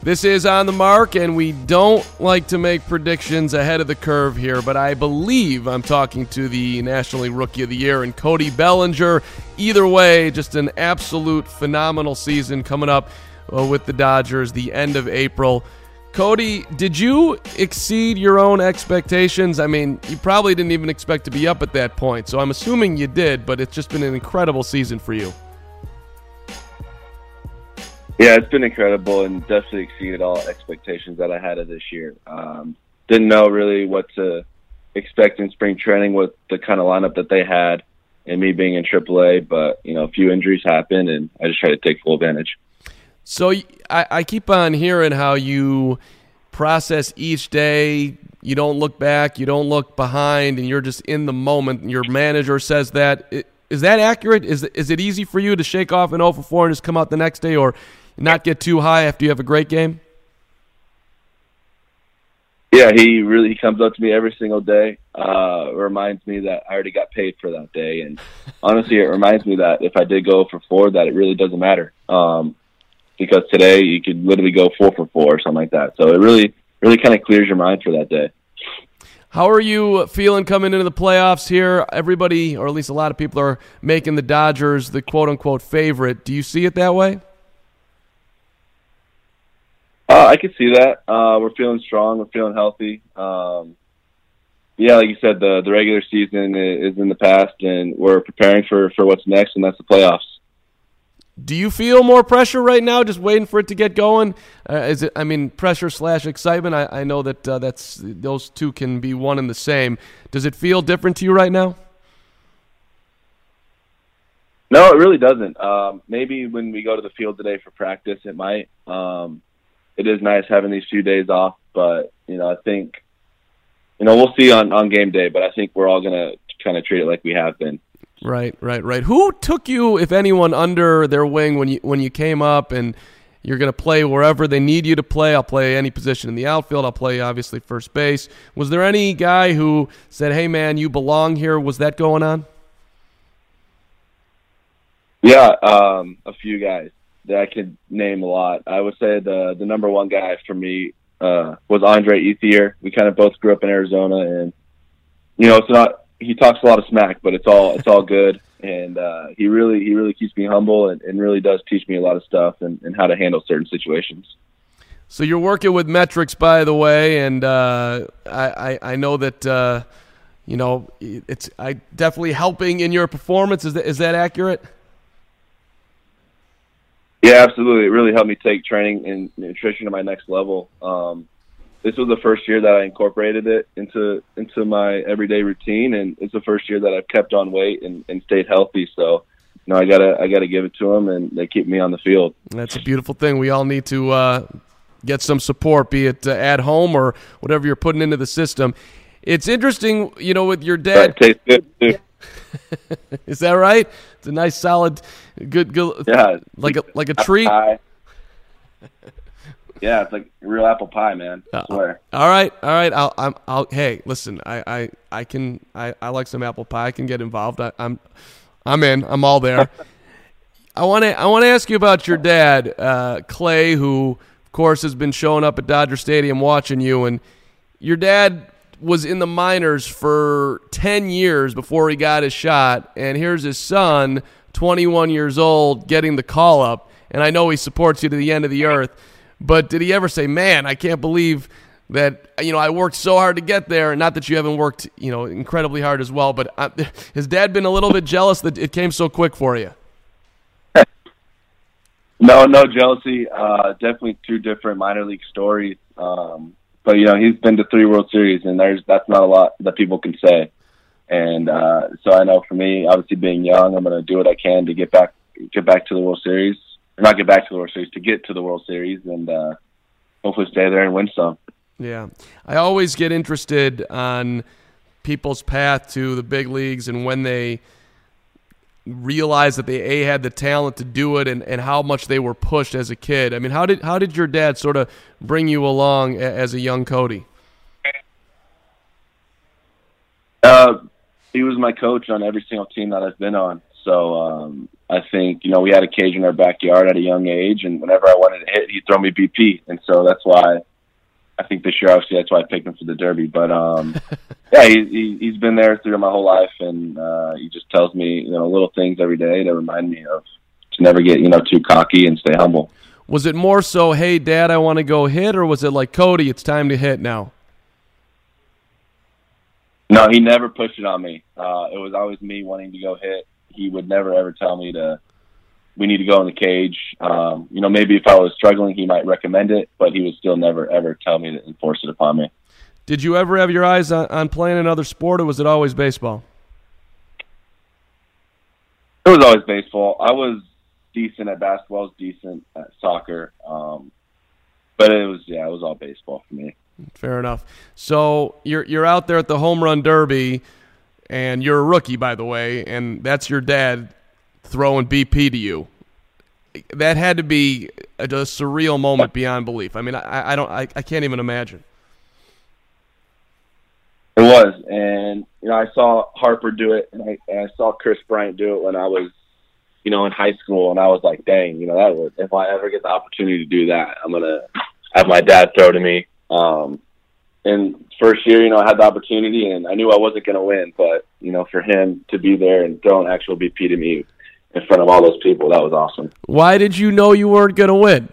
This is On the Mark, and we don't like to make predictions ahead of the curve here, but I believe I'm talking to the National League Rookie of the Year and Cody Bellinger. Either way, just an absolute phenomenal season coming up with the Dodgers the end of April. Cody, did you exceed your own expectations? I mean, you probably didn't even expect to be up at that point, so I'm assuming you did, but it's just been an incredible season for you. Yeah, it's been incredible and definitely exceeded all expectations that I had of this year. Didn't know really what to expect in spring training with the kind of lineup that they had and me being in AAA, but, a few injuries happened, and I just tried to take full advantage. So I keep on hearing how you process each day. You don't look back, you don't look behind, and you're just in the moment. Your manager says that. Is that accurate? Is it easy for you to shake off an 0 for 4 and just come out the next day, or not get too high after you have a great game? Yeah, he comes up to me every single day, reminds me that I already got paid for that day. And honestly, it reminds me that if I did go 0 for 4, that it really doesn't matter. Because today you could literally go 4 for 4 or something like that. So it really kind of clears your mind for that day. How are you feeling coming into the playoffs here? Everybody, or at least a lot of people, are making the Dodgers the quote-unquote favorite. Do you see it that way? I can see that. We're feeling strong. We're feeling healthy. Yeah, like you said, the regular season is in the past, and we're preparing for what's next, and that's the playoffs. Do you feel more pressure right now, just waiting for it to get going? Is it? I mean, pressure / excitement. I know that those two can be one and the same. Does it feel different to you right now? No, it really doesn't. Maybe when we go to the field today for practice, it might. It is nice having these few days off, but I think we'll see on game day. But I think we're all gonna kind of treat it like we have been. Right. Who took you, if anyone, under their wing when you came up and you're going to play wherever they need you to play? I'll play any position in the outfield. I'll play, obviously, first base. Was there any guy who said, hey, man, you belong here? Was that going on? Yeah, a few guys that I could name a lot. I would say the number one guy for me was Andre Ethier. We kind of both grew up in Arizona, and, it's not – he talks a lot of smack, but it's all good, and he really keeps me humble and really does teach me a lot of stuff and how to handle certain situations. So you're working with metrics, by the way, and I know that it's definitely helping in your performance. Is that accurate? Yeah, absolutely. It really helped me take training and nutrition to my next level. This was the first year that I incorporated it into my everyday routine, and it's the first year that I've kept on weight and stayed healthy. So, I gotta give it to them, and they keep me on the field. That's a beautiful thing. We all need to get some support, be it at home or whatever you're putting into the system. It's interesting, with your dad. That tastes good too. Is that right? It's a nice, solid, good yeah, like a treat. Pie. Yeah, it's like real apple pie, man. I swear. All right. I'll. Hey, listen. I like some apple pie. I can get involved. I'm in. I'm all there. I want to ask you about your dad, Clay, who of course has been showing up at Dodger Stadium watching you, and your dad was in the minors for 10 years before he got his shot, and here's his son, 21 years old, getting the call up, and I know he supports you to the end of the earth. But did he ever say, man, I can't believe that, I worked so hard to get there? Not that you haven't worked, incredibly hard as well, but has Dad been a little bit jealous that it came so quick for you? No jealousy. Definitely two different minor league stories. But, he's been to 3 World Series, and that's not a lot that people can say. And so I know for me, obviously being young, I'm going to do what I can to get back to the World Series. Not get back to the World Series, to get to the World Series, and hopefully stay there and win some. Yeah. I always get interested on people's path to the big leagues and when they realize that they had the talent to do it and how much they were pushed as a kid. I mean, how did your dad sort of bring you along as a young Cody? He was my coach on every single team that I've been on. So I think, we had a cage in our backyard at a young age, and whenever I wanted to hit, he'd throw me BP. And so that's why I think this year, obviously, that's why I picked him for the Derby. But, yeah, he's been there through my whole life, and he just tells me, little things every day to remind me of to never get, too cocky and stay humble. Was it more so, hey, Dad, I want to go hit, or was it like, Cody, it's time to hit now? No, he never pushed it on me. It was always me wanting to go hit. He would never, ever tell me we need to go in the cage. Maybe if I was struggling, he might recommend it, but he would still never, ever tell me to enforce it upon me. Did you ever have your eyes on playing another sport, or was it always baseball? It was always baseball. I was decent at basketball, I was decent at soccer. But it was all baseball for me. Fair enough. So you're out there at the Home Run Derby, and you're a rookie, by the way, and that's your dad throwing BP to you. That had to be a surreal moment beyond belief. I mean, I can't even imagine. It was, and I saw Harper do it, and I saw Chris Bryant do it when I was, in high school, and I was like, dang, if I ever get the opportunity to do that, I'm gonna have my dad throw to me. And first year, I had the opportunity, and I knew I wasn't going to win, but, for him to be there and throw an actual BP to me in front of all those people, that was awesome. Why did you know you weren't going to win?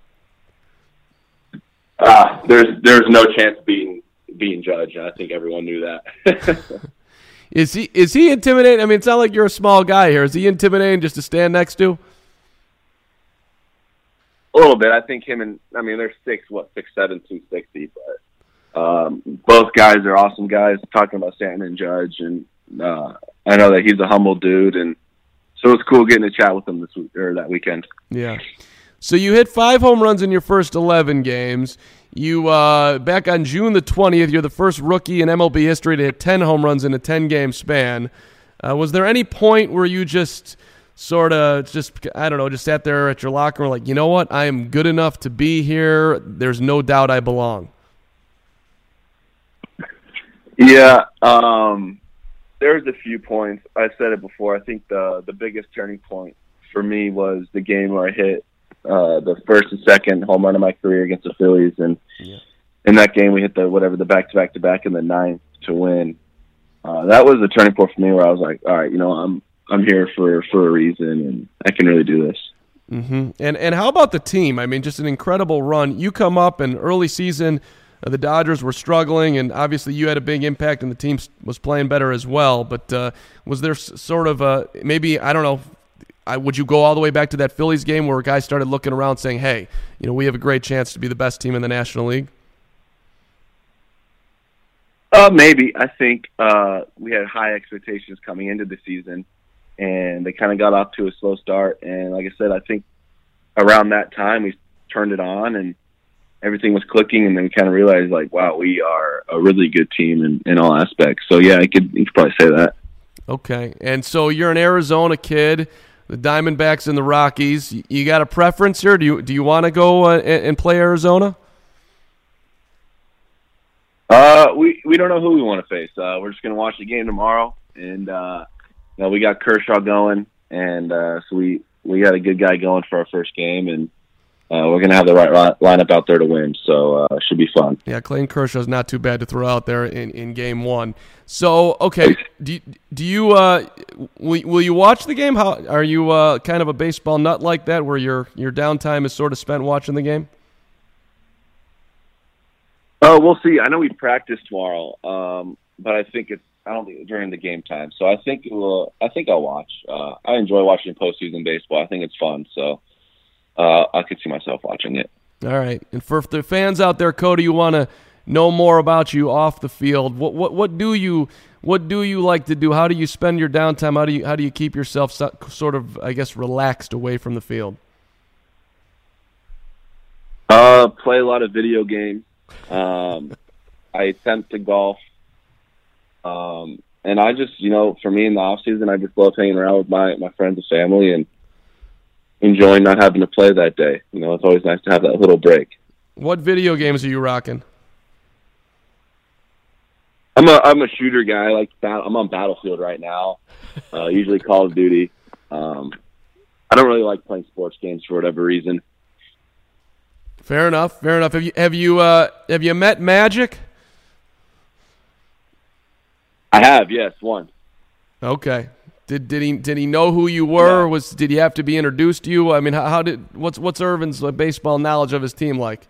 There's no chance being judged. I think everyone knew that. Is he intimidating? I mean, it's not like you're a small guy here. Is he intimidating just to stand next to? A little bit. I think they're 6'7", 260, but both guys are awesome guys. Talking about Stanton and Judge, and I know that he's a humble dude, and so it's cool getting to chat with him that weekend. Yeah. So you hit 5 home runs in your first 11 games. You back on June the 20th, you're the first rookie in MLB history to hit 10 home runs in a 10-game span. Was there any point where you just sort of just sat there at your locker room like, you know what, I am good enough to be here. There's no doubt I belong. Yeah, there's a few points. I said it before. I think the biggest turning point for me was the game where I hit the first and second home run of my career against the Phillies, and in that game we hit the back-to-back in the 9th to win. That was the turning point for me, where I was like, all right, I'm here for a reason, and I can really do this. Mm-hmm. And how about the team? I mean, just an incredible run. You come up in early season, the Dodgers were struggling, and obviously you had a big impact, and the team was playing better as well. But was there sort of maybe, I don't know, would you go all the way back to that Phillies game where guys started looking around saying, hey, we have a great chance to be the best team in the National League? Maybe. I think we had high expectations coming into the season, and they kind of got off to a slow start. And like I said, I think around that time we turned it on and everything was clicking, and then kind of realized, like, wow, we are a really good team in all aspects. So, yeah, you could probably say that. Okay. And so you're an Arizona kid, the Diamondbacks and the Rockies. You got a preference here? Do you want to go and play Arizona? We don't know who we want to face. We're just going to watch the game tomorrow, and we got Kershaw going, and so we got a good guy going for our first game, and we're going to have the right lineup out there to win, so it should be fun. Yeah, Clayton Kershaw's not too bad to throw out there in game one. So, okay, do you will you watch the game? How are you kind of a baseball nut like that, where your downtime is sort of spent watching the game? Oh, we'll see. I know we practice tomorrow, but I don't think it's during the game time. So I think I'll watch. I enjoy watching postseason baseball. I think it's fun. So I could see myself watching it. All right. And for the fans out there, Cody, you want to know more about you off the field. What do you like to do? How do you spend your downtime? How do you keep yourself sort of, I guess, relaxed away from the field? Play a lot of video games. I attempt to golf. And I just, for me in the off season, I just love hanging around with my friends and family and enjoying not having to play that day. It's always nice to have that little break. What video games are you rocking? I'm a shooter guy. I'm on Battlefield right now. Usually Call of Duty. I don't really like playing sports games for whatever reason. Fair enough. Fair enough. Have you met Magic? I have, yes, one. Okay. Did he know who you were? Yeah. Did he have to be introduced to you? I mean, what's Irvin's baseball knowledge of his team like?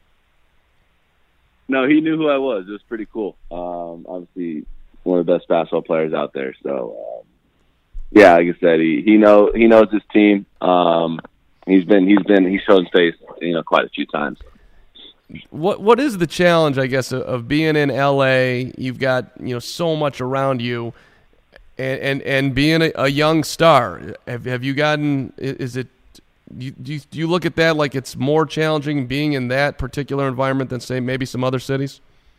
No, he knew who I was. It was pretty cool. Obviously, one of the best basketball players out there. So, yeah, like I said, he knows his team. He's shown his face, quite a few times. What is the challenge, I guess, of being in LA? You've got so much around you, and being a young star. Have you gotten? Is it? Do you look at that like it's more challenging being in that particular environment than, say, maybe some other cities?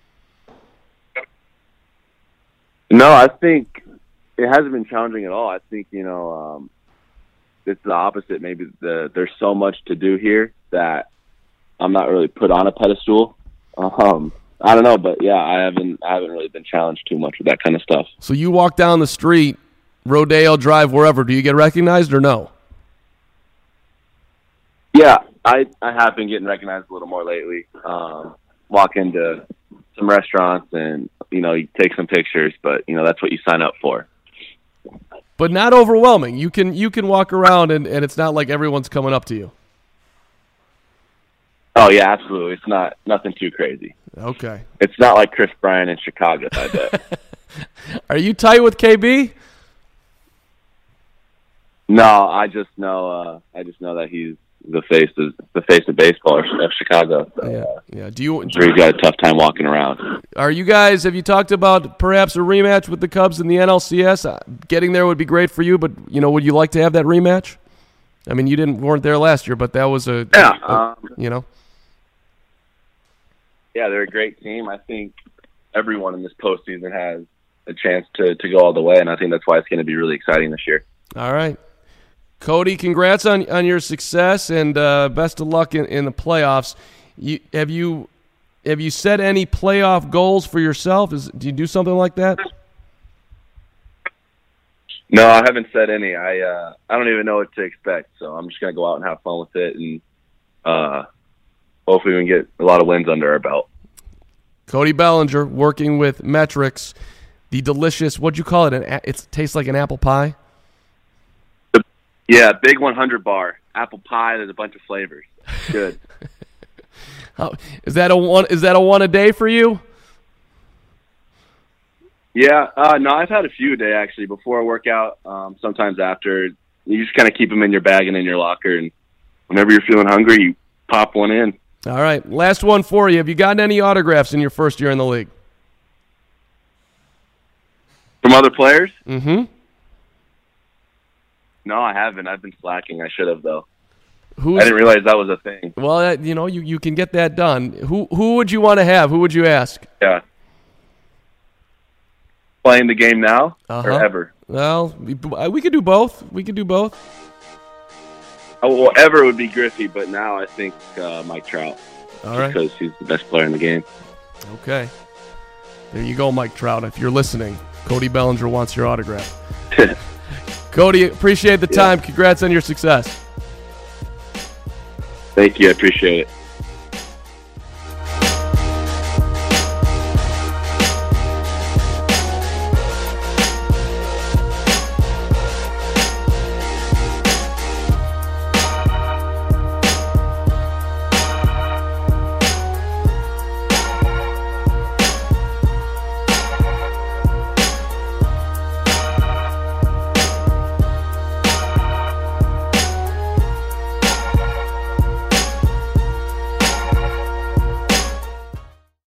No, I think it hasn't been challenging at all. I think it's the opposite. Maybe there's so much to do here that I'm not really put on a pedestal. I don't know, but yeah, I haven't really been challenged too much with that kind of stuff. So you walk down the street, Rodeo Drive, wherever, do you get recognized or no? Yeah, I have been getting recognized a little more lately. Walk into some restaurants and, you take some pictures, but, that's what you sign up for. But not overwhelming. You can walk around and it's not like everyone's coming up to you. Oh, yeah, absolutely. It's nothing too crazy. Okay. It's not like Chris Bryant in Chicago, I bet. Are you tight with KB? No, I just know that he's the face of baseball of Chicago. So, yeah. He's got a tough time walking around. Have you talked about perhaps a rematch with the Cubs in the NLCS? Getting there would be great for you, but would you like to have that rematch? I mean, you weren't there last year, but that was Yeah, they're a great team. I think everyone in this postseason has a chance to go all the way, and I think that's why it's going to be really exciting this year. All right. Cody, congrats on your success, and best of luck in the playoffs. Have you set any playoff goals for yourself? Do you do something like that? No, I haven't set any. I don't even know what to expect, so I'm just going to go out and have fun with it, and hopefully we can get a lot of wins under our belt. Cody Bellinger working with Metrics, the delicious, what'd you call it? It tastes like an apple pie? Yeah, Big 100 bar. Apple pie, there's a bunch of flavors. Good. Is that a one a day for you? Yeah, no, I've had a few a day, actually, before I work out, sometimes after. You just kind of keep them in your bag and in your locker, and whenever you're feeling hungry, you pop one in. All right, last one for you. Have you gotten any autographs in your first year in the league? From other players? Mm-hmm. No, I haven't. I've been slacking. I should have, though. I didn't realize that was a thing. Well, you can get that done. Who would you want to have? Who would you ask? Yeah. Playing the game now or ever? Well, we could do both. Well, ever would be Griffey, but now I think Mike Trout. All right. Because he's the best player in the game. Okay. There you go, Mike Trout. If you're listening, Cody Bellinger wants your autograph. Cody, appreciate the time. Congrats on your success. Thank you. I appreciate it.